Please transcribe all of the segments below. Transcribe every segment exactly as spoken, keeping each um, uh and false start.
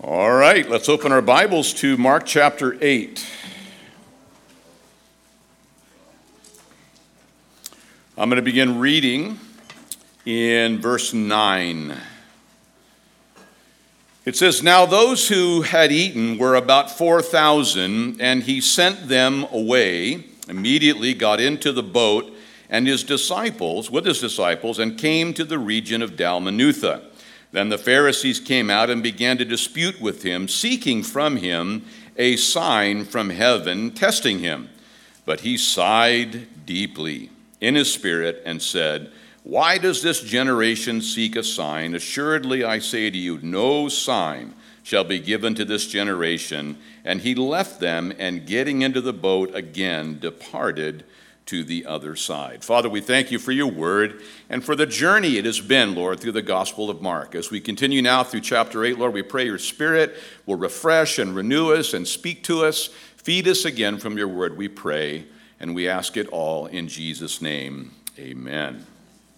All right, let's open our Bibles to Mark chapter eight. I'm going to begin reading in verse nine. It says, "Now those who had eaten were about four thousand, and he sent them away, immediately got into the boat, and his disciples, with his disciples, and came to the region of Dalmanutha. Then the Pharisees came out and began to dispute with him, seeking from him a sign from heaven, testing him. But he sighed deeply in his spirit and said, 'Why does this generation seek a sign? Assuredly I say to you, no sign shall be given to this generation.' And he left them, and getting into the boat again, departed to the other side." Father, we thank you for your word and for the journey it has been, Lord, through the Gospel of Mark. As we continue now through chapter eight, Lord, we pray your Spirit will refresh and renew us and speak to us. Feed us again from your word, we pray, and we ask it all in Jesus' name. Amen.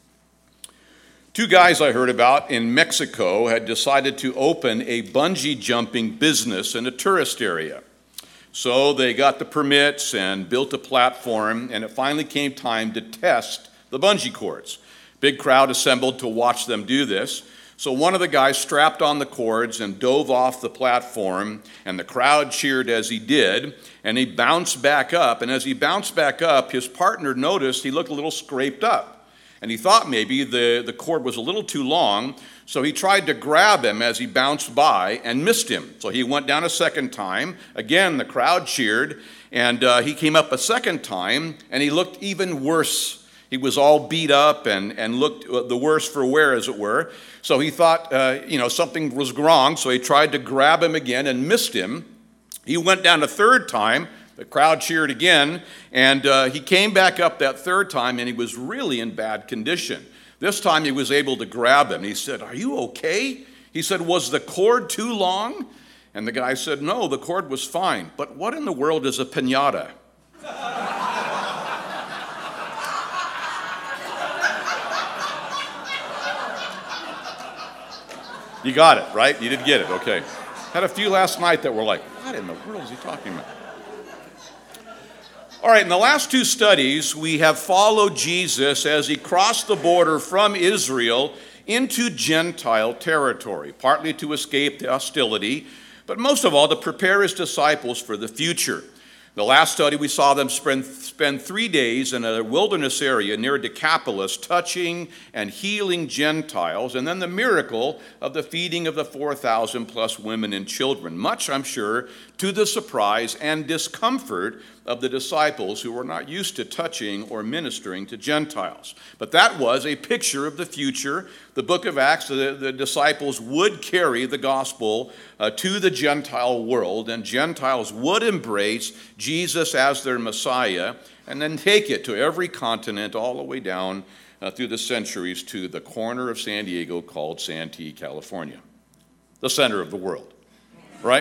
Two guys I heard about in Mexico had decided to open a bungee jumping business in a tourist area. So they got the permits and built a platform, and it finally came time to test the bungee cords. Big crowd assembled to watch them do this. So one of the guys strapped on the cords and dove off the platform, and the crowd cheered as he did, and he bounced back up. And as he bounced back up, his partner noticed he looked a little scraped up. And he thought maybe the, the cord was a little too long, so he tried to grab him as he bounced by and missed him. So he went down a second time. Again, the crowd cheered, and uh, he came up a second time, and he looked even worse. He was all beat up and, and looked the worse for wear, as it were. So he thought, uh, you know, something was wrong, so he tried to grab him again and missed him. He went down a third time. The crowd cheered again, and uh, he came back up that third time, and he was really in bad condition. This time he was able to grab him. He said, "Are you okay?" He said, "Was the cord too long?" And the guy said, "No, the cord was fine. But what in the world is a piñata?" You got it, right? You did get it, okay. Had a few last night that were like, what in the world is he talking about? All right, in the last two studies, we have followed Jesus as he crossed the border from Israel into Gentile territory, partly to escape the hostility, but most of all to prepare his disciples for the future. The last study, we saw them spend, spend three days in a wilderness area near Decapolis, touching and healing Gentiles, and then the miracle of the feeding of the four thousand plus women and children, much, I'm sure, to the surprise and discomfort of the disciples who were not used to touching or ministering to Gentiles. But that was a picture of the future. The book of Acts, the, the disciples would carry the gospel uh, to the Gentile world, and Gentiles would embrace Jesus as their Messiah, and then take it to every continent all the way down uh, through the centuries to the corner of San Diego called Santee, California, the center of the world, right?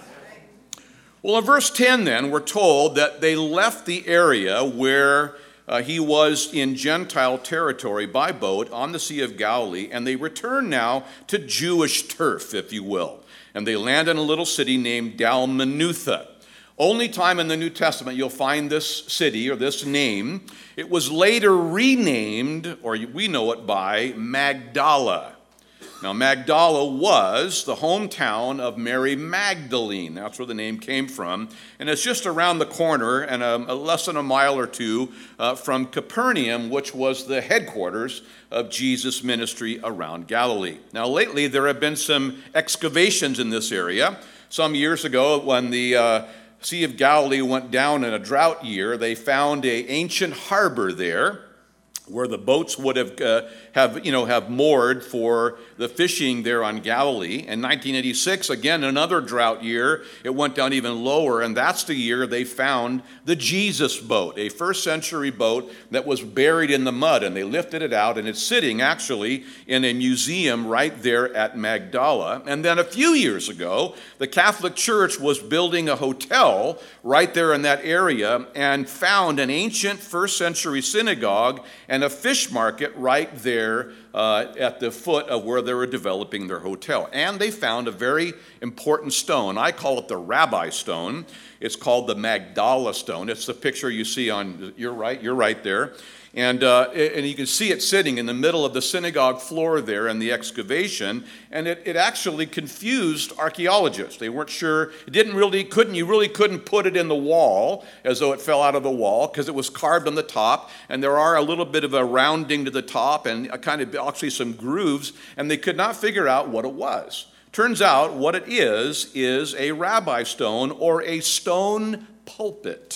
Well, in verse ten then, we're told that they left the area where uh, he was in Gentile territory by boat on the Sea of Galilee, and they returned now to Jewish turf, if you will. And they land in a little city named Dalmanutha. Only time in the New Testament you'll find this city or this name. It was later renamed, or we know it by, Magdala. Now, Magdala was the hometown of Mary Magdalene. That's where the name came from. And it's just around the corner and a, a less than a mile or two uh, from Capernaum, which was the headquarters of Jesus' ministry around Galilee. Now, lately, there have been some excavations in this area. Some years ago, when the uh, Sea of Galilee went down in a drought year, they found an ancient harbor there, where the boats would have, uh, have, you know, have moored for the fishing there on Galilee. In nineteen eighty-six, again, another drought year, it went down even lower, and that's the year they found the Jesus boat, a first century boat that was buried in the mud, and they lifted it out, and it's sitting actually in a museum right there at Magdala. And then a few years ago, the Catholic Church was building a hotel right there in that area and found an ancient first century synagogue and a fish market right there uh, at the foot of where they were developing their hotel. And they found a very important stone. I call it the Rabbi Stone. It's called the Magdala Stone. It's the picture you see on, you're right, you're right there. And, uh, and you can see it sitting in the middle of the synagogue floor there in the excavation, and it, it actually confused archaeologists. They weren't sure, it didn't really, couldn't, you really couldn't put it in the wall as though it fell out of the wall because it was carved on the top, and there are a little bit of a rounding to the top and a kind of actually some grooves, and they could not figure out what it was. Turns out what it is is a rabbi stone or a stone pulpit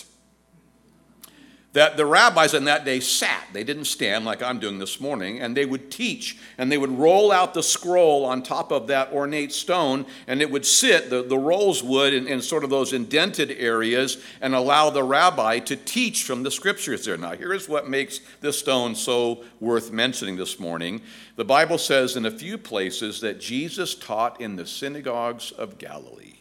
that the rabbis in that day sat. They didn't stand like I'm doing this morning, and they would teach, and they would roll out the scroll on top of that ornate stone, and it would sit, the, the rolls would, in, in sort of those indented areas, and allow the rabbi to teach from the scriptures there. Now, here's what makes this stone so worth mentioning this morning. The Bible says in a few places that Jesus taught in the synagogues of Galilee.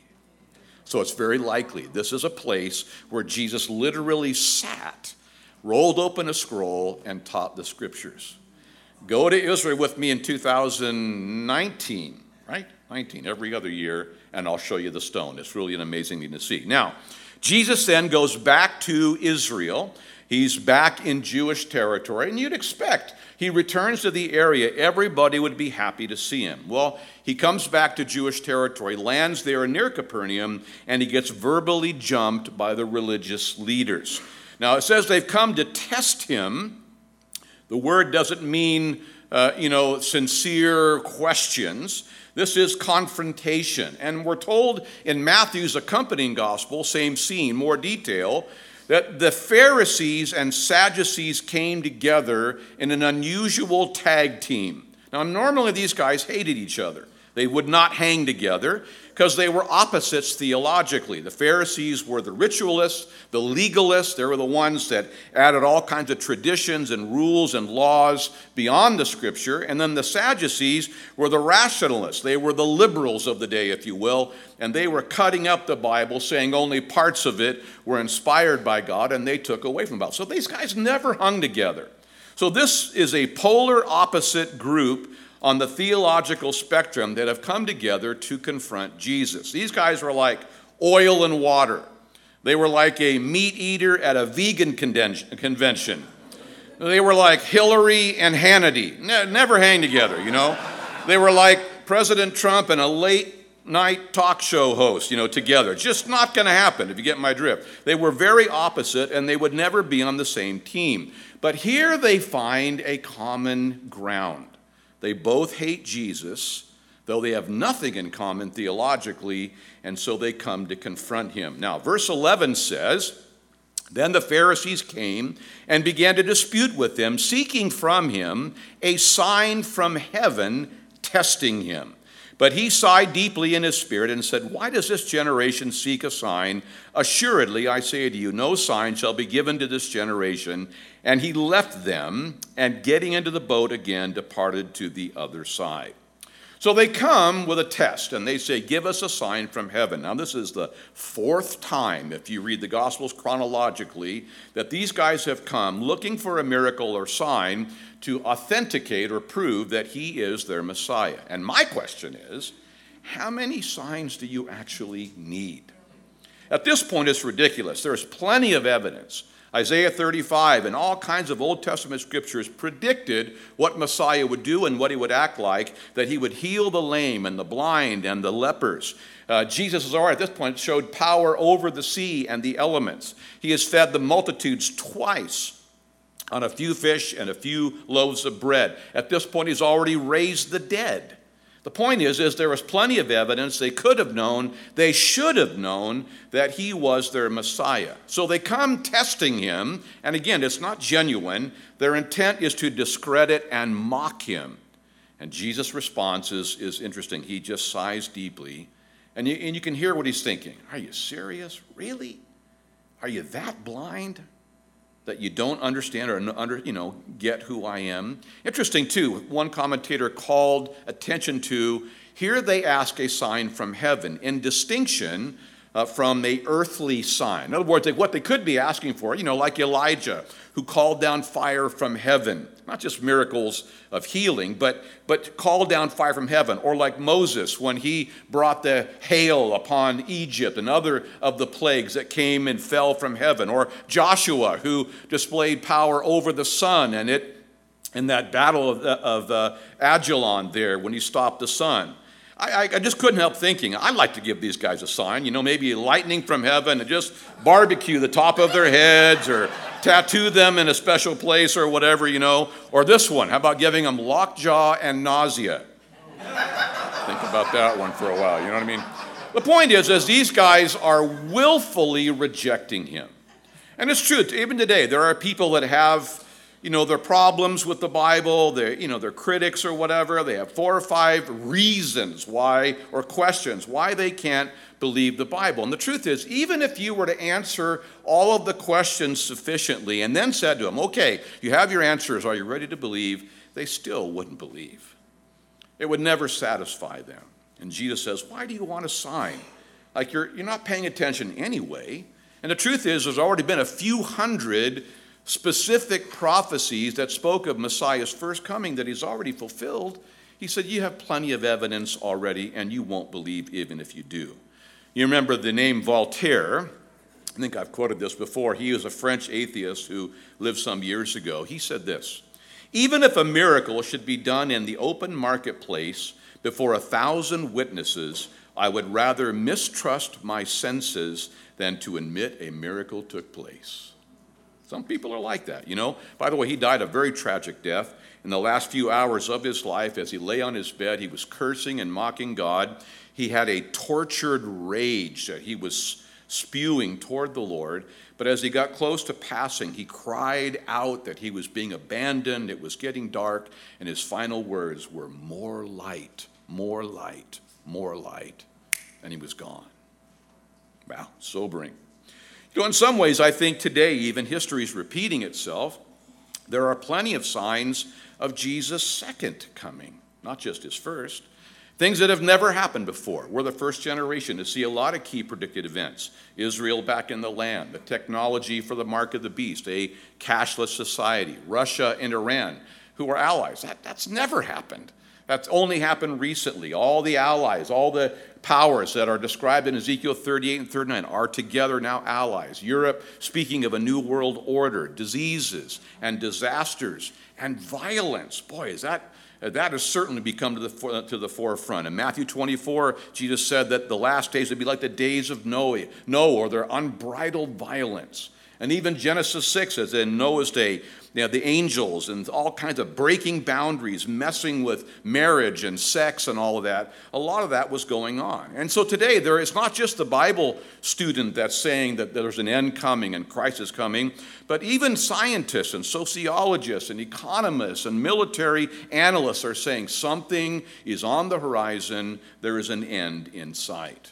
So it's very likely this is a place where Jesus literally sat, rolled open a scroll, and taught the scriptures. Go to Israel with me in two thousand nineteen, right? nineteen, every other year, and I'll show you the stone. It's really an amazing thing to see. Now, Jesus then goes back to Israel. He's back in Jewish territory, and you'd expect he returns to the area, everybody would be happy to see him. Well, he comes back to Jewish territory, lands there near Capernaum, and he gets verbally jumped by the religious leaders. Now, it says they've come to test him. The word doesn't mean, uh, you know, sincere questions. This is confrontation. And we're told in Matthew's accompanying gospel, same scene, more detail, that the Pharisees and Sadducees came together in an unusual tag team. Now, normally these guys hated each other. They would not hang together because they were opposites theologically. The Pharisees were the ritualists, the legalists. They were the ones that added all kinds of traditions and rules and laws beyond the scripture. And then the Sadducees were the rationalists. They were the liberals of the day, if you will. And they were cutting up the Bible, saying only parts of it were inspired by God, and they took away from the Bible. So these guys never hung together. So this is a polar opposite group on the theological spectrum that have come together to confront Jesus. These guys were like oil and water. They were like a meat eater at a vegan convention. They were like Hillary and Hannity. Ne- never hang together, you know. They were like President Trump and a late night talk show host, you know, together. Just not going to happen, if you get my drift. They were very opposite, and they would never be on the same team. But here they find a common ground. They both hate Jesus, though they have nothing in common theologically, and so they come to confront him. Now, verse eleven says, "Then the Pharisees came and began to dispute with him, seeking from him a sign from heaven, testing him. But he sighed deeply in his spirit and said, 'Why does this generation seek a sign? Assuredly, I say to you, no sign shall be given to this generation.' And he left them, and getting into the boat again, departed to the other side." So they come with a test, and they say, "Give us a sign from heaven." Now, this is the fourth time, if you read the Gospels chronologically, that these guys have come looking for a miracle or sign to authenticate or prove that he is their Messiah. And my question is, how many signs do you actually need? At this point, it's ridiculous. There's plenty of evidence. Isaiah thirty-five and all kinds of Old Testament scriptures predicted what Messiah would do and what he would act like, that he would heal the lame and the blind and the lepers. Uh, Jesus has already at this point showed power over the sea and the elements. He has fed the multitudes twice on a few fish and a few loaves of bread. At this point, he's already raised the dead. The point is, is there was plenty of evidence. They could have known, they should have known that he was their Messiah. So they come testing him, and again, it's not genuine. Their intent is to discredit and mock him. And Jesus' response is, is interesting. He just sighs deeply, and you, and you can hear what he's thinking. Are you serious? Really? Are you that blind that you don't understand or under, you know, get who I am? Interesting, too, one commentator called attention to, here they ask a sign from heaven, in distinction uh, from a earthly sign. In other words, they, what they could be asking for, you know, like Elijah, who called down fire from heaven. Not just miracles of healing, but, but called down fire from heaven. Or like Moses, when he brought the hail upon Egypt and other of the plagues that came and fell from heaven. Or Joshua, who displayed power over the sun and it in that battle of, of uh, Ajalon there when he stopped the sun. I, I just couldn't help thinking, I'd like to give these guys a sign, you know, maybe lightning from heaven and just barbecue the top of their heads or tattoo them in a special place or whatever, you know. Or this one, how about giving them lockjaw and nausea? Think about that one for a while, you know what I mean? The point is, is these guys are willfully rejecting him. And it's true, even today, there are people that have, you know, their problems with the Bible, they're, you know, they're critics or whatever. They have four or five reasons why, or questions, why they can't believe the Bible. And the truth is, even if you were to answer all of the questions sufficiently and then said to them, okay, you have your answers, are you ready to believe? They still wouldn't believe. It would never satisfy them. And Jesus says, why do you want a sign? Like you're, you're not paying attention anyway. And the truth is, there's already been a few hundred specific prophecies that spoke of Messiah's first coming that he's already fulfilled. He said, you have plenty of evidence already, and you won't believe even if you do. You remember the name Voltaire. I think I've quoted this before. He was a French atheist who lived some years ago. He said this, even if a miracle should be done in the open marketplace before a thousand witnesses, I would rather mistrust my senses than to admit a miracle took place. Some people are like that, you know. By the way, he died a very tragic death. In the last few hours of his life, as he lay on his bed, he was cursing and mocking God. He had a tortured rage that he was spewing toward the Lord. But as he got close to passing, he cried out that he was being abandoned. It was getting dark. And his final words were, more light, more light, more light. And he was gone. Wow, sobering. You know, in some ways, I think today, even history is repeating itself. There are plenty of signs of Jesus' second coming, not just his first. Things that have never happened before. We're the first generation to see a lot of key predicted events. Israel back in the land, the technology for the mark of the beast, a cashless society, Russia and Iran, who are allies. That, that's never happened. That's only happened recently. All the allies, all the powers that are described in Ezekiel thirty-eight and thirty-nine are together now allies. Europe, speaking of a new world order, diseases and disasters and violence. Boy, is that, that has certainly become to the, to the forefront. In Matthew twenty-four, Jesus said that the last days would be like the days of Noah, Noah or their unbridled violence. And even Genesis six says in Noah's day, you know, the angels and all kinds of breaking boundaries, messing with marriage and sex and all of that. A lot of that was going on. And so today, there is not just the Bible student that's saying that there's an end coming and Christ is coming, but even scientists and sociologists and economists and military analysts are saying something is on the horizon. There is an end in sight.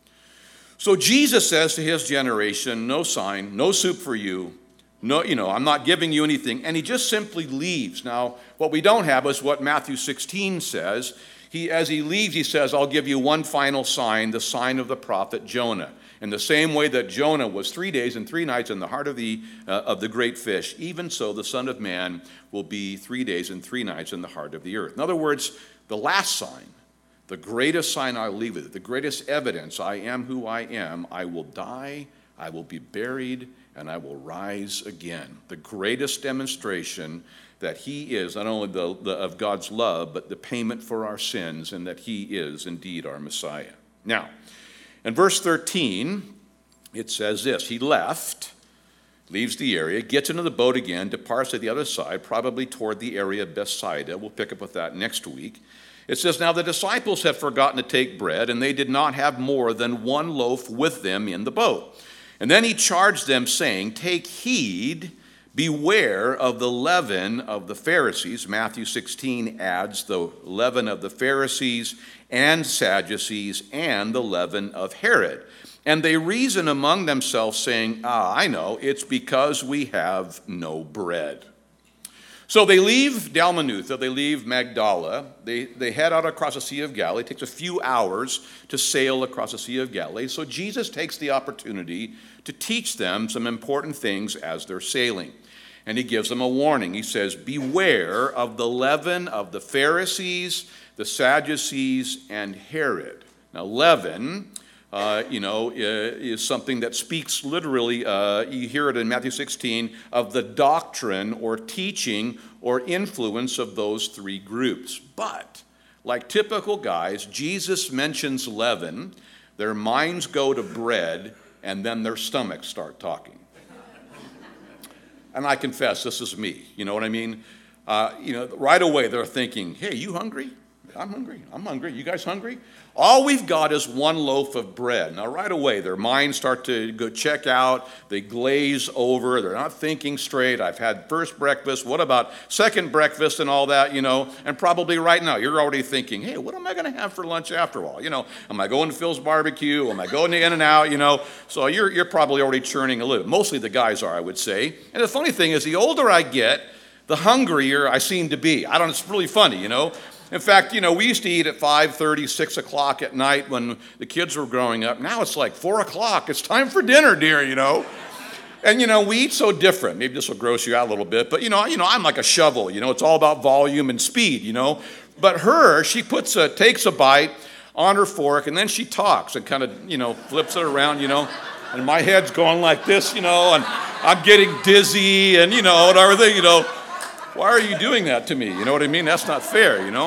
So Jesus says to his generation, no sign, no soup for you. No, you know, I'm not giving you anything. And he just simply leaves. Now, what we don't have is what Matthew sixteen says. He, as he leaves, he says, I'll give you one final sign, the sign of the prophet Jonah. In the same way that Jonah was three days and three nights in the heart of the, uh, of the great fish, even so the Son of Man will be three days and three nights in the heart of the earth. In other words, the last sign, the greatest sign I'll leave with it, the greatest evidence I am who I am, I will die, I will be buried, and I will rise again. The greatest demonstration that he is not only the, the, of God's love, but the payment for our sins, and that he is indeed our Messiah. Now, in verse thirteen, it says this, he left, leaves the area, gets into the boat again, departs to the other side, probably toward the area of Bethsaida. We'll pick up with that next week. It says, now the disciples had forgotten to take bread, and they did not have more than one loaf with them in the boat. And then he charged them, saying, take heed, beware of the leaven of the Pharisees. Matthew sixteen adds the leaven of the Pharisees and Sadducees and the leaven of Herod. And they reason among themselves, saying, ah, I know, it's because we have no bread. So they leave Dalmanutha, they leave Magdala, they, they head out across the Sea of Galilee. It takes a few hours to sail across the Sea of Galilee. So Jesus takes the opportunity to teach them some important things as they're sailing. And he gives them a warning. He says, beware of the leaven of the Pharisees, the Sadducees, and Herod. Now, leaven, uh, you know, is something that speaks literally, uh, you hear it in Matthew sixteen, of the doctrine or teaching or influence of those three groups. But, like typical guys, Jesus mentions leaven, their minds go to bread, and then their stomachs start talking. And I confess, this is me, you know what I mean? Uh, you know, right away they're thinking, hey, you hungry? I'm hungry. I'm hungry. You guys hungry? All we've got is one loaf of bread. Now, right away, their minds start to go check out. They glaze over. They're not thinking straight. I've had first breakfast. What about second breakfast and all that, you know? And probably right now, you're already thinking, hey, what am I going to have for lunch after all? You know, am I going to Phil's Barbecue? Am I going to In-N-Out, you know? So you're, you're probably already churning a little. Mostly the guys are, I would say. And the funny thing is, the older I get, the hungrier I seem to be. I don't know, it's really funny, you know? In fact, you know, we used to eat at five thirty, six o'clock at night when the kids were growing up. Now it's like four o'clock. It's time for dinner, dear, you know. And, you know, we eat so different. Maybe this will gross you out a little bit. But, you know, you know, I'm like a shovel. You know, it's all about volume and speed, you know. But her, she puts a, takes a bite on her fork, and then she talks and kind of, you know, flips it around, you know. And my head's going like this, you know, and I'm getting dizzy and, you know, and everything, you know. Why are you doing that to me? You know what I mean? That's not fair, you know?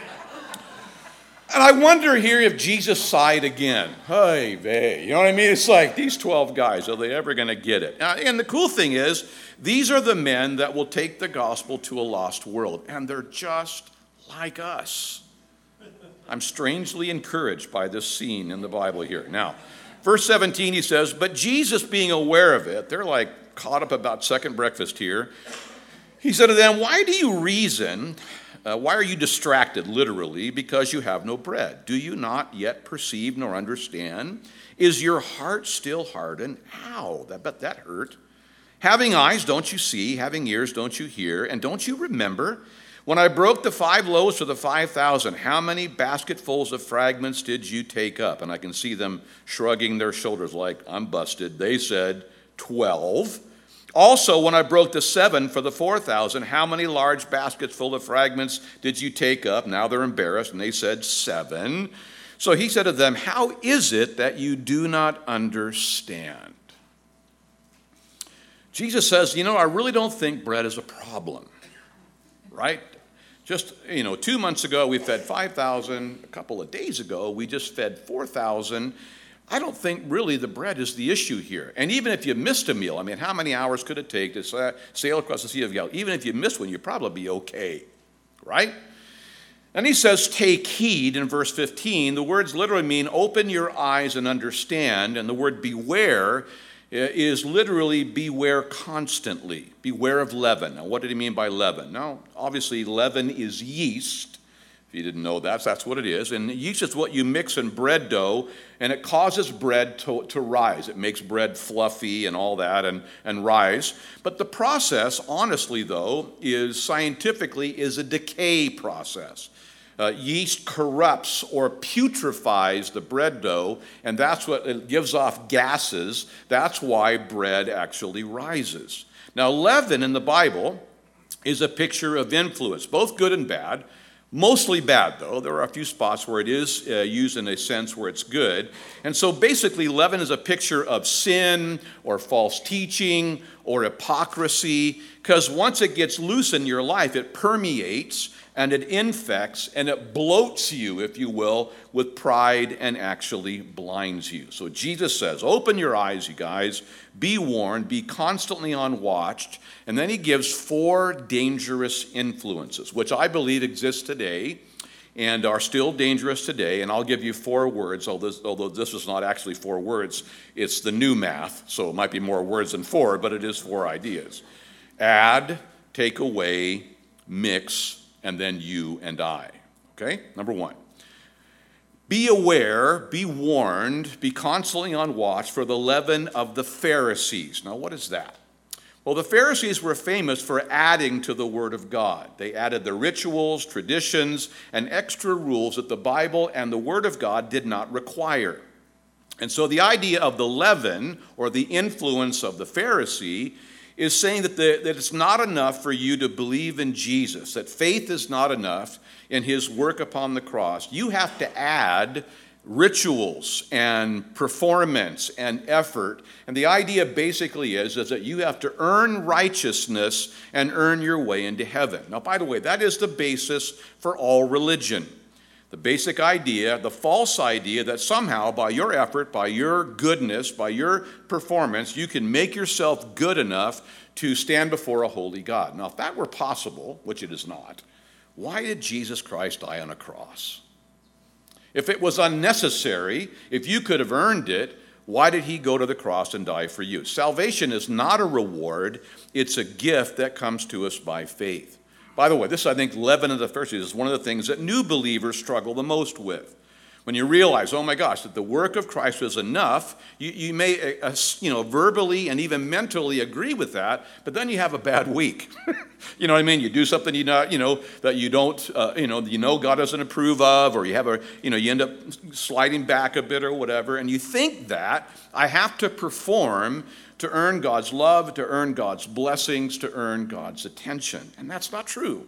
And I wonder here if Jesus sighed again. Hey, vey. You know what I mean? It's like, these twelve guys, are they ever going to get it? And the cool thing is, these are the men that will take the gospel to a lost world. And they're just like us. I'm strangely encouraged by this scene in the Bible here. Now, verse seventeen, he says, but Jesus being aware of it, they're like caught up about second breakfast here. He said to them, why do you reason, uh, why are you distracted, literally, because you have no bread? Do you not yet perceive nor understand? Is your heart still hardened? Ow, I bet that hurt. Having eyes, don't you see? Having ears, don't you hear? And don't you remember? When I broke the five loaves for the five thousand, how many basketfuls of fragments did you take up? And I can see them shrugging their shoulders like, I'm busted. They said, twelve. Also, when I broke the seven for the four thousand, how many large baskets full of fragments did you take up? Now they're embarrassed, and they said seven. So he said to them, how is it that you do not understand? Jesus says, you know, I really don't think bread is a problem, right? Just, you know, two months ago, we fed five thousand. A couple of days ago, we just fed four thousand. I don't think really the bread is the issue here. And even if you missed a meal, I mean, how many hours could it take to sail across the Sea of Galilee? Even if you missed one, you'd probably be okay, right? And he says, take heed in verse fifteen. The words literally mean open your eyes and understand. And the word beware is literally beware constantly. Beware of leaven. Now, what did he mean by leaven? Now, obviously, leaven is yeast. You didn't know that, so that's what it is. And yeast is what you mix in bread dough, and it causes bread to, to rise. It makes bread fluffy and all that and, and rise. But the process, honestly, though, is scientifically is a decay process. Uh, yeast corrupts or putrefies the bread dough, and that's what it gives off gases. That's why bread actually rises. Now, leaven in the Bible is a picture of influence, both good and bad. Mostly bad, though. There are a few spots where it is uh, used in a sense where it's good. And so basically, leaven is a picture of sin or false teaching or hypocrisy, because once it gets loose in your life, it permeates and it infects and it bloats you, if you will, with pride and actually blinds you. So Jesus says, open your eyes, you guys, be warned, be constantly on watch. And then he gives four dangerous influences, which I believe exist today and are still dangerous today. And I'll give you four words, although this, although this is not actually four words. It's the new math, so it might be more words than four, but it is four ideas. Add, take away, mix, and then you and I. Okay? Number one. Be aware, be warned, be constantly on watch for the leaven of the Pharisees. Now, what is that? Well, the Pharisees were famous for adding to the Word of God. They added the rituals, traditions, and extra rules that the Bible and the Word of God did not require. And so the idea of the leaven, or the influence of the Pharisee, is saying that, the, that it's not enough for you to believe in Jesus, that faith is not enough in his work upon the cross. You have to add rituals and performance and effort. And the idea basically is, is that you have to earn righteousness and earn your way into heaven. Now, by the way, that is the basis for all religion. The basic idea, the false idea that somehow by your effort, by your goodness, by your performance, you can make yourself good enough to stand before a holy God. Now, if that were possible, which it is not, why did Jesus Christ die on a cross? If it was unnecessary, if you could have earned it, why did he go to the cross and die for you? Salvation is not a reward, it's a gift that comes to us by faith. By the way, this, I think, leaven of the Pharisees is one of the things that new believers struggle the most with. When you realize, oh my gosh, that the work of Christ is enough, you, you may uh, you know, verbally and even mentally agree with that, but then you have a bad week. You know what I mean? You do something you not, you know, that you don't, uh, you know, you know God doesn't approve of, or you have a, you know, you end up sliding back a bit or whatever, and you think that I have to perform to earn God's love, to earn God's blessings, to earn God's attention. And that's not true.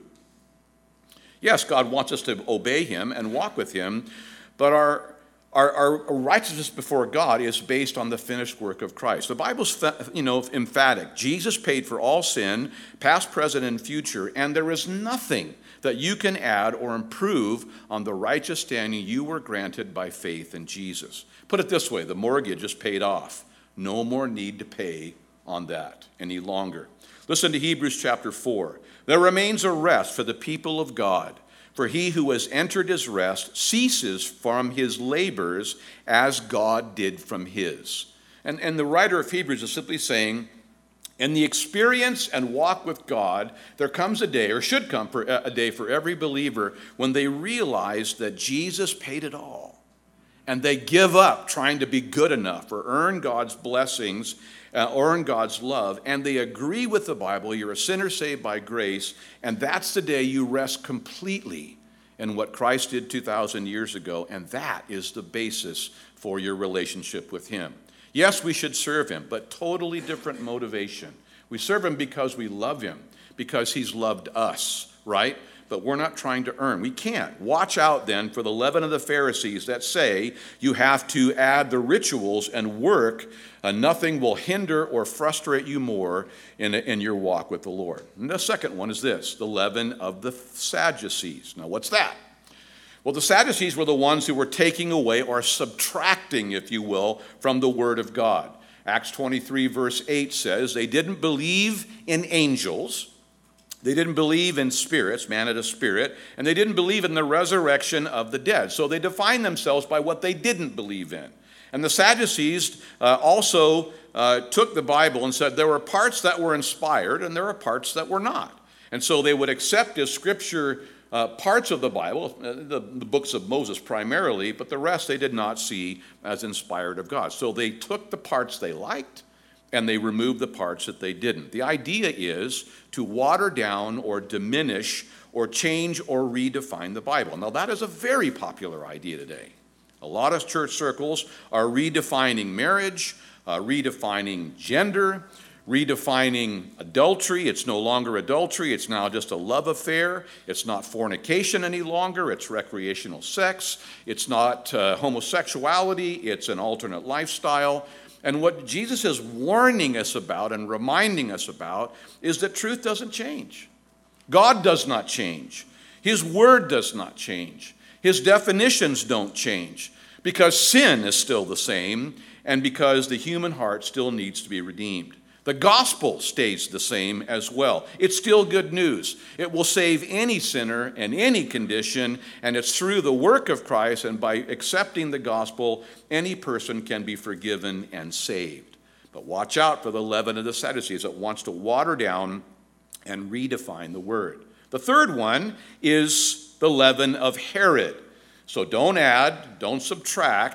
Yes, God wants us to obey him and walk with him, but our, our, our righteousness before God is based on the finished work of Christ. The Bible's, you know, emphatic. Jesus paid for all sin, past, present, and future, and there is nothing that you can add or improve on the righteous standing you were granted by faith in Jesus. Put it this way, the mortgage is paid off. No more need to pay on that any longer. Listen to Hebrews chapter four. There remains a rest for the people of God. For he who has entered his rest ceases from his labors as God did from his. And, and the writer of Hebrews is simply saying, in the experience and walk with God, there comes a day, or should come for a day for every believer, when they realize that Jesus paid it all. And they give up trying to be good enough or earn God's blessings, uh, earn God's love, and they agree with the Bible, you're a sinner saved by grace, and that's the day you rest completely in what Christ did two thousand years ago, and that is the basis for your relationship with him. Yes, we should serve him, but totally different motivation. We serve him because we love him, because he's loved us, right? But we're not trying to earn. We can't. Watch out then for the leaven of the Pharisees that say you have to add the rituals and work, and nothing will hinder or frustrate you more in, in your walk with the Lord. And the second one is this, the leaven of the Sadducees. Now, what's that? Well, the Sadducees were the ones who were taking away or subtracting, if you will, from the Word of God. Acts twenty-three verse eight says they didn't believe in angels. They didn't believe in spirits, man had a spirit, and they didn't believe in the resurrection of the dead. So they defined themselves by what they didn't believe in. And the Sadducees uh, also uh, took the Bible and said there were parts that were inspired and there are parts that were not. And so they would accept as scripture uh, parts of the Bible, uh, the, the books of Moses primarily, but the rest they did not see as inspired of God. So they took the parts they liked and they removed the parts that they didn't. The idea is to water down or diminish or change or redefine the Bible. Now, that is a very popular idea today. A lot of church circles are redefining marriage, uh, redefining gender, redefining adultery. It's no longer adultery. It's now just a love affair. It's not fornication any longer. It's recreational sex. It's not uh, homosexuality. It's an alternate lifestyle. And what Jesus is warning us about and reminding us about is that truth doesn't change. God does not change. His word does not change. His definitions don't change because sin is still the same and because the human heart still needs to be redeemed. The gospel stays the same as well. It's still good news. It will save any sinner in any condition, and it's through the work of Christ and by accepting the gospel, any person can be forgiven and saved. But watch out for the leaven of the Sadducees. It wants to water down and redefine the word. The third one is the leaven of Herod. So don't add, don't subtract.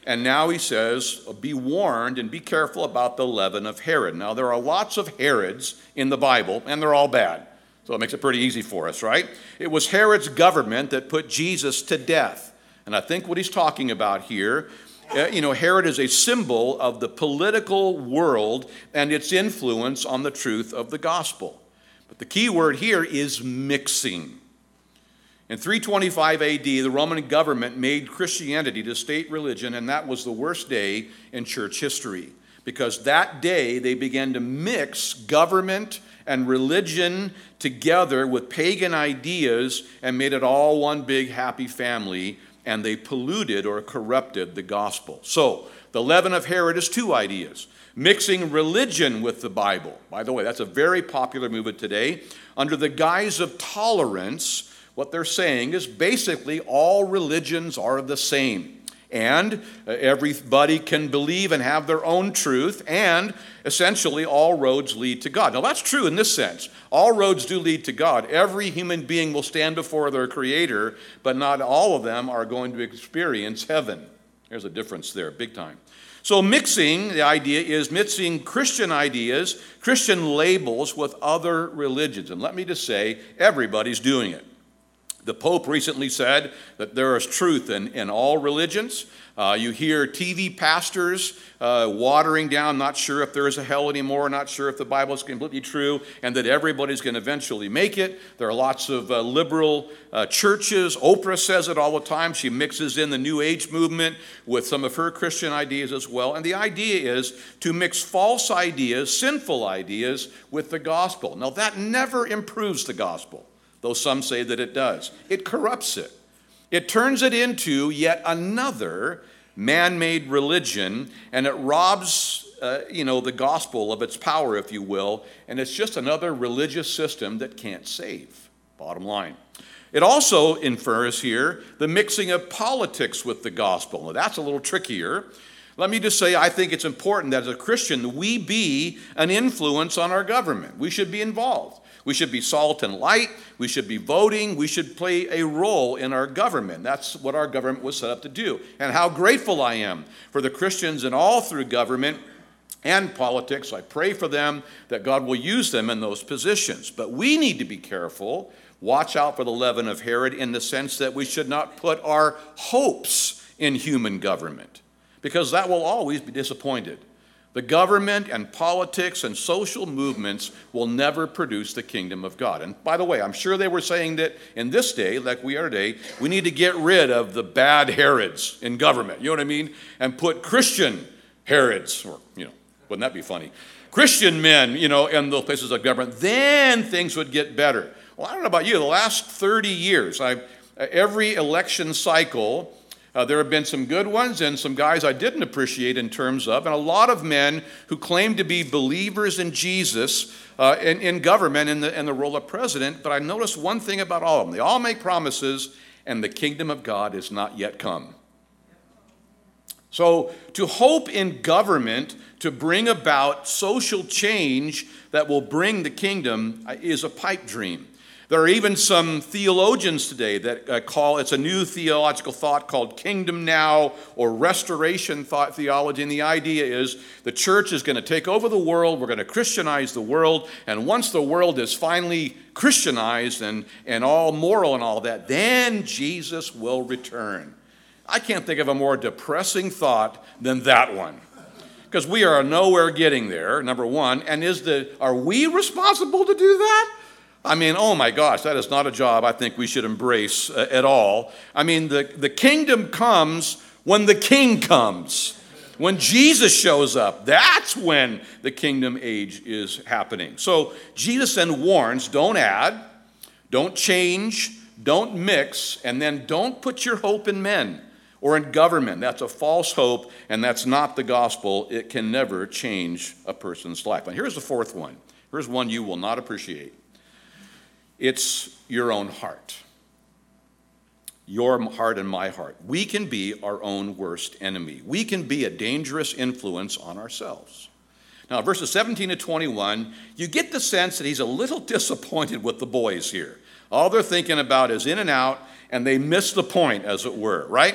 And now he says, be warned and be careful about the leaven of Herod. Now, there are lots of Herods in the Bible, and they're all bad. So it makes it pretty easy for us, right? It was Herod's government that put Jesus to death. And I think what he's talking about here, uh, you know, Herod is a symbol of the political world and its influence on the truth of the gospel. But the key word here is mixing. In three twenty-five A D, the Roman government made Christianity the state religion, and that was the worst day in church history, because that day they began to mix government and religion together with pagan ideas and made it all one big happy family, and they polluted or corrupted the gospel. So, the leaven of Herod is two ideas. Mixing religion with the Bible. By the way, that's a very popular movement today. Under the guise of tolerance, what they're saying is basically all religions are the same. And everybody can believe and have their own truth, and essentially all roads lead to God. Now that's true in this sense. All roads do lead to God. Every human being will stand before their Creator, but not all of them are going to experience heaven. There's a difference there, big time. So mixing, the idea is mixing Christian ideas, Christian labels with other religions. And let me just say, everybody's doing it. The Pope recently said that there is truth in, in all religions. Uh, you hear T V pastors uh, watering down, not sure if there is a hell anymore, not sure if the Bible is completely true, and that everybody's going to eventually make it. There are lots of uh, liberal uh, churches. Oprah says it all the time. She mixes in the New Age movement with some of her Christian ideas as well. And the idea is to mix false ideas, sinful ideas, with the gospel. Now, that never improves the gospel, though some say that it does. It corrupts it. It turns it into yet another man-made religion, and it robs, uh, you know, the gospel of its power, if you will, and it's just another religious system that can't save, bottom line. It also infers here the mixing of politics with the gospel. Now, that's a little trickier. Let me just say, I think it's important that as a Christian, we be an influence on our government. We should be involved. We should be salt and light. We should be voting. We should play a role in our government. That's what our government was set up to do. And how grateful I am for the Christians and all through government and politics. I pray for them that God will use them in those positions. But we need to be careful, watch out for the leaven of Herod, in the sense that we should not put our hopes in human government, because that will always be disappointed. The government and politics and social movements will never produce the kingdom of God. And by the way, I'm sure they were saying that in this day, like we are today, we need to get rid of the bad Herods in government, you know what I mean? And put Christian Herods, or, you know, wouldn't that be funny? Christian men, you know, in those places of government, then things would get better. Well, I don't know about you, the last thirty years, I, every election cycle, Uh, there have been some good ones and some guys I didn't appreciate in terms of, and a lot of men who claim to be believers in Jesus uh, in, in government in the, in the role of president. But I noticed one thing about all of them. They all make promises, and the kingdom of God is not yet come. So to hope in government to bring about social change that will bring the kingdom is a pipe dream. There are even some theologians today that uh, call, it's a new theological thought called kingdom now or restoration thought theology. And the idea is the church is going to take over the world, we're going to Christianize the world, and once the world is finally Christianized and, and all moral and all that, then Jesus will return. I can't think of a more depressing thought than that one, because we are nowhere getting there, number one, and is the are we responsible to do that? I mean, oh my gosh, that is not a job I think we should embrace uh, at all. I mean, the, the kingdom comes when the king comes. When Jesus shows up, that's when the kingdom age is happening. So Jesus then warns, don't add, don't change, don't mix, and then don't put your hope in men or in government. That's a false hope, and that's not the gospel. It can never change a person's life. And here's the fourth one. Here's one you will not appreciate. It's your own heart. Your heart and my heart. We can be our own worst enemy. We can be a dangerous influence on ourselves. Now, verses seventeen to twenty-one, you get the sense that he's a little disappointed with the boys here. All they're thinking about is in and out, and they miss the point, as it were, right?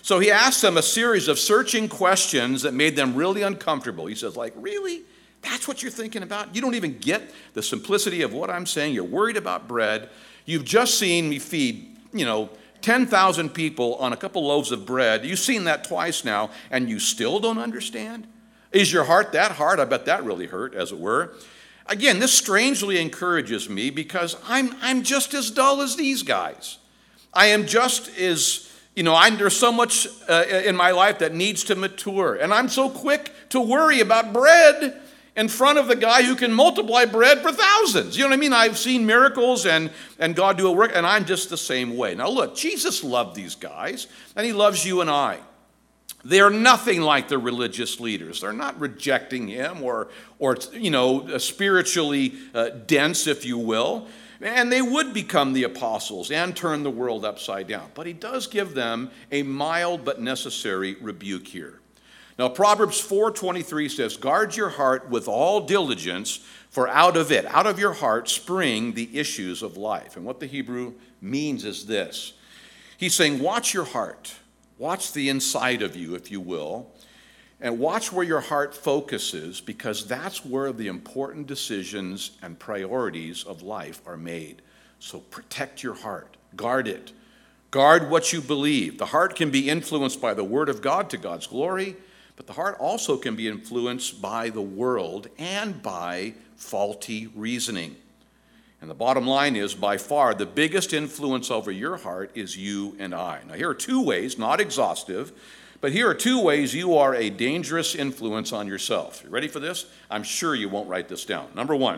So he asked them a series of searching questions that made them really uncomfortable. He says, like, really? That's what you're thinking about? You don't even get the simplicity of what I'm saying. You're worried about bread. You've just seen me feed, you know, ten thousand people on a couple loaves of bread. You've seen that twice now, and you still don't understand? Is your heart that hard? I bet that really hurt, as it were. Again, this strangely encourages me because I'm, I'm just as dull as these guys. I am just as, you know, I'm, there's so much uh, in my life that needs to mature. And I'm so quick to worry about bread in front of the guy who can multiply bread for thousands. You know what I mean? I've seen miracles and, and God do a work, and I'm just the same way. Now look, Jesus loved these guys, and he loves you and I. They're nothing like the religious leaders. They're not rejecting him or, or you know, spiritually uh, dense, if you will. And they would become the apostles and turn the world upside down. But he does give them a mild but necessary rebuke here. Now, Proverbs four twenty-three says, guard your heart with all diligence, for out of it, out of your heart, spring the issues of life. And what the Hebrew means is this. He's saying, watch your heart. Watch the inside of you, if you will, and watch where your heart focuses, because that's where the important decisions and priorities of life are made. So protect your heart. Guard it. Guard what you believe. The heart can be influenced by the Word of God to God's glory, but the heart also can be influenced by the world and by faulty reasoning. And the bottom line is, by far, the biggest influence over your heart is you and I. Now, here are two ways, not exhaustive, but here are two ways you are a dangerous influence on yourself. You ready for this? I'm sure you won't write this down. Number one,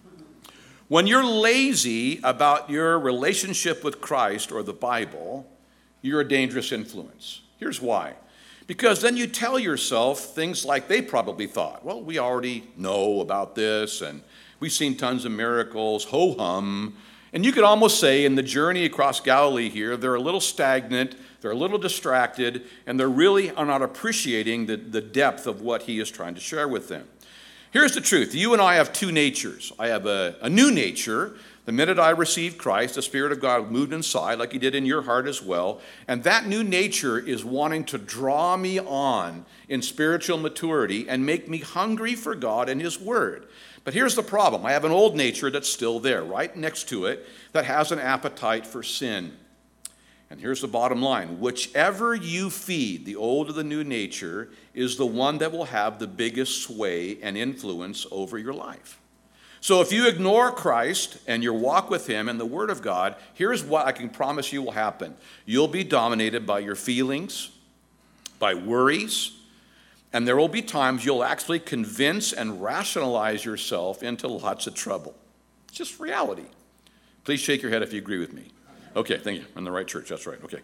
when you're lazy about your relationship with Christ or the Bible, you're a dangerous influence. Here's why. Because then you tell yourself things like they probably thought. Well, we already know about this, and we've seen tons of miracles, ho-hum. And you could almost say in the journey across Galilee here, they're a little stagnant, they're a little distracted, and they really are not appreciating the, the depth of what he is trying to share with them. Here's the truth. You and I have two natures. I have a, a new nature. The minute I received Christ, the Spirit of God moved inside, like he did in your heart as well. And that new nature is wanting to draw me on in spiritual maturity and make me hungry for God and his word. But here's the problem. I have an old nature that's still there, right next to it, that has an appetite for sin. And here's the bottom line. Whichever you feed, the old or the new nature, is the one that will have the biggest sway and influence over your life. So if you ignore Christ and your walk with him and the Word of God, here's what I can promise you will happen. You'll be dominated by your feelings, by worries, and there will be times you'll actually convince and rationalize yourself into lots of trouble. It's just reality. Please shake your head if you agree with me. Okay, thank you. I'm in the right church. That's right. Okay.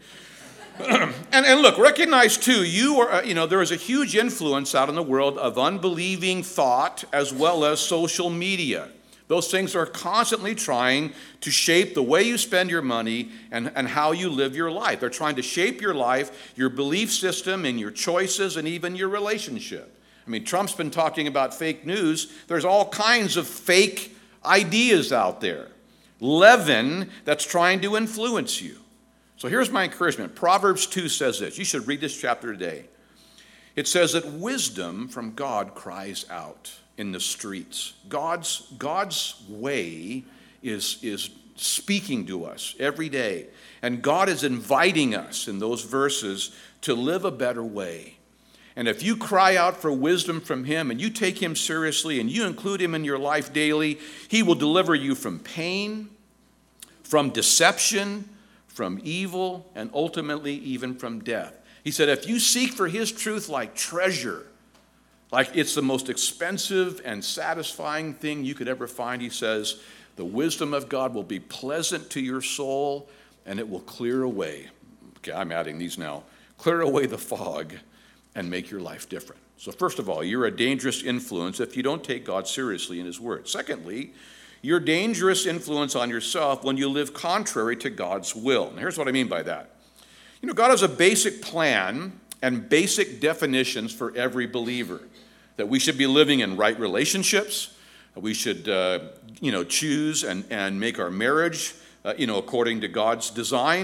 and, and look, recognize too, you are, uh, you know, there is a huge influence out in the world of unbelieving thought as well as social media. Those things are constantly trying to shape the way you spend your money and, and how you live your life. They're trying to shape your life, your belief system, and your choices, and even your relationship. I mean, Trump's been talking about fake news. There's all kinds of fake ideas out there. Leaven that's trying to influence you. So here's my encouragement. Proverbs two says this. You should read this chapter today. It says that wisdom from God cries out in the streets. God's, God's way is, is speaking to us every day. And God is inviting us in those verses to live a better way. And if you cry out for wisdom from him and you take him seriously and you include him in your life daily, he will deliver you from pain, from deception, from evil, and ultimately even from death. He said, if you seek for his truth like treasure, like it's the most expensive and satisfying thing you could ever find, he says, the wisdom of God will be pleasant to your soul and it will clear away. Okay, I'm adding these now. Clear away the fog and make your life different. So first of all, you're a dangerous influence if you don't take God seriously in his word. Secondly, you're a dangerous influence on yourself when you live contrary to God's will. And here's what I mean by that. You know, God has a basic plan and basic definitions for every believer. That we should be living in right relationships. We should, uh, you know, choose and, and make our marriage, uh, you know, according to God's design.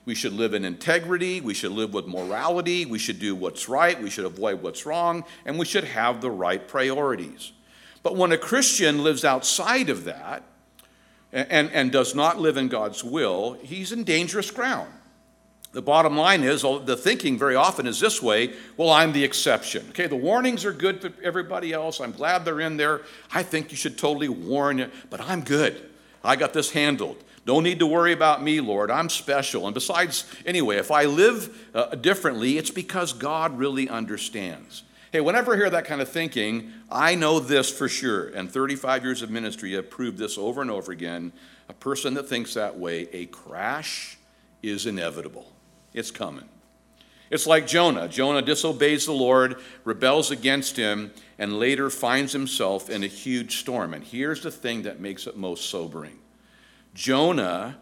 We should live in integrity. We should live with morality. We should do what's right. We should avoid what's wrong. And we should have the right priorities. But when a Christian lives outside of that and, and does not live in God's will, he's in dangerous ground. The bottom line is, the thinking very often is this way: well, I'm the exception. Okay, the warnings are good for everybody else. I'm glad they're in there. I think you should totally warn you, but I'm good. I got this handled. Don't need to worry about me, Lord. I'm special. And besides, anyway, if I live uh, differently, it's because God really understands. Hey, whenever I hear that kind of thinking, I know this for sure, and thirty-five years of ministry have proved this over and over again. A person that thinks that way, a crash is inevitable. It's coming. It's like Jonah. Jonah disobeys the Lord, rebels against him, and later finds himself in a huge storm. And here's the thing that makes it most sobering. Jonah,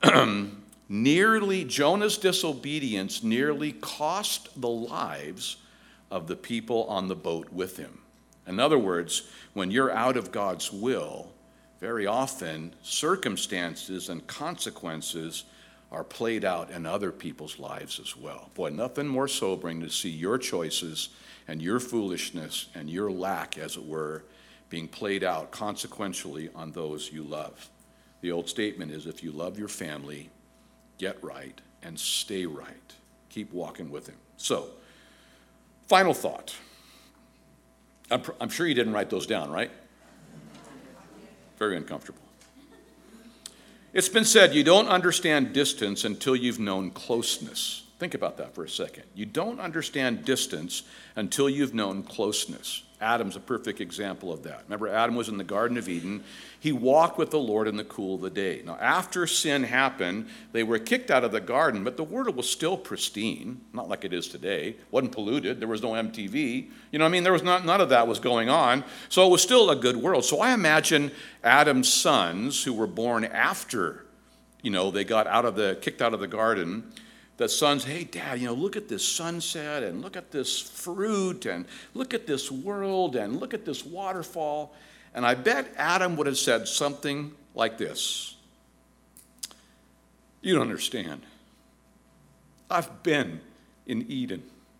nearly, Jonah's disobedience nearly cost the lives of the people on the boat with him. In other words, when you're out of God's will, very often circumstances and consequences are played out in other people's lives as well. Boy, nothing more sobering to see your choices and your foolishness and your lack, as it were, being played out consequentially on those you love. The old statement is, if you love your family, get right and stay right. Keep walking with him. So, final thought. I'm, pr- I'm sure you didn't write those down, right? Very uncomfortable. It's been said you don't understand distance until you've known closeness. Think about that for a second. You don't understand distance until you've known closeness. Adam's a perfect example of that. Remember, Adam was in the Garden of Eden. He walked with the Lord in the cool of the day. Now, after sin happened, they were kicked out of the garden, but the world was still pristine, not like it is today. It wasn't polluted. There was no M T V. You know what I mean? There was not, none of that was going on. So it was still a good world. So I imagine Adam's sons, who were born after, you know, they got out of the, kicked out of the garden, that sons, hey, Dad, you know, look at this sunset and look at this fruit and look at this world and look at this waterfall. And I bet Adam would have said something like this. You don't understand. I've been in Eden.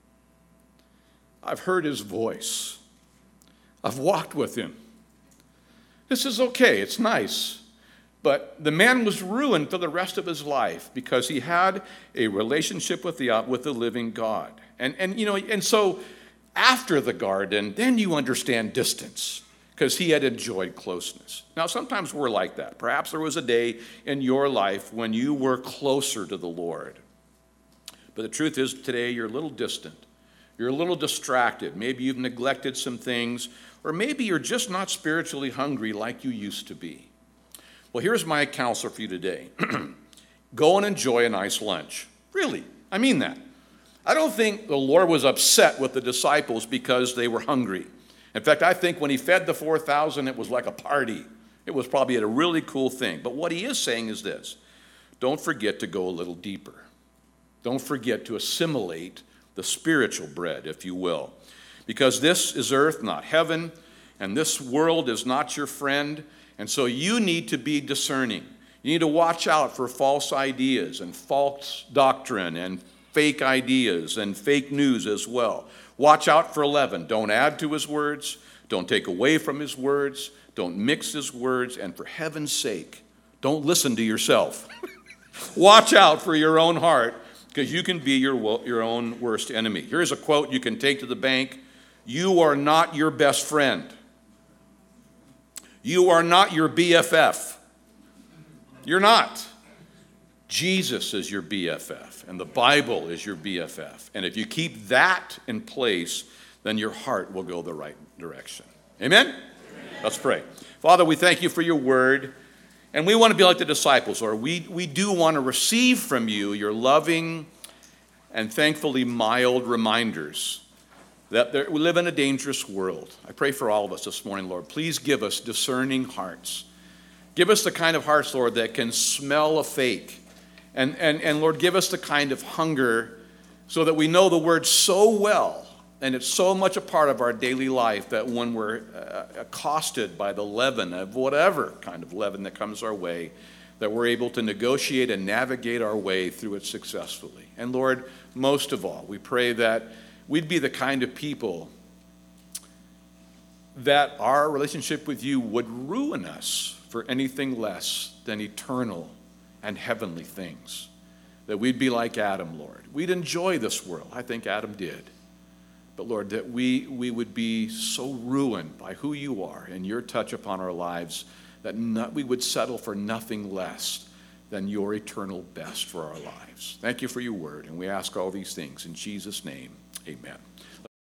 I've heard his voice. I've walked with him. This is okay. It's nice. But the man was ruined for the rest of his life because he had a relationship with the, with the living God. And, and, you know, and so after the garden, then you understand distance because he had enjoyed closeness. Now, sometimes we're like that. Perhaps there was a day in your life when you were closer to the Lord. But the truth is today you're a little distant. You're a little distracted. Maybe you've neglected some things, or maybe you're just not spiritually hungry like you used to be. Well, here's my counsel for you today. Go and enjoy a nice lunch. Really, I mean that. I don't think the Lord was upset with the disciples because they were hungry. In fact, I think when he fed the four thousand, it was like a party. It was probably a really cool thing. But what he is saying is this: don't forget to go a little deeper. Don't forget to assimilate the spiritual bread, if you will. Because this is earth, not heaven, and this world is not your friend. And so you need to be discerning. You need to watch out for false ideas and false doctrine and fake ideas and fake news as well. Watch out for leaven. Don't add to his words. Don't take away from his words. Don't mix his words. And for heaven's sake, don't listen to yourself. Watch out for your own heart, because you can be your, your own worst enemy. Here's a quote you can take to the bank. You are not your best friend. You are not your B F F. You're not. Jesus is your B F F, and the Bible is your B F F. And if you keep that in place, then your heart will go the right direction. Amen? Amen. Let's pray. Father, we thank you for your word, and we want to be like the disciples, Lord. We, we do want to receive from you your loving and thankfully mild reminders that there, we live in a dangerous world. I pray for all of us this morning, Lord. Please give us discerning hearts. Give us the kind of hearts, Lord, that can smell a fake. And, and, and Lord, give us the kind of hunger so that we know the word so well, and it's so much a part of our daily life that when we're uh, accosted by the leaven of whatever kind of leaven that comes our way, that we're able to negotiate and navigate our way through it successfully. And Lord, most of all, we pray that we'd be the kind of people that our relationship with you would ruin us for anything less than eternal and heavenly things. That we'd be like Adam, Lord. We'd enjoy this world. I think Adam did. But Lord, that we, we would be so ruined by who you are and your touch upon our lives that not, we would settle for nothing less than your eternal best for our lives. Thank you for your word, and we ask all these things in Jesus' name. Amen.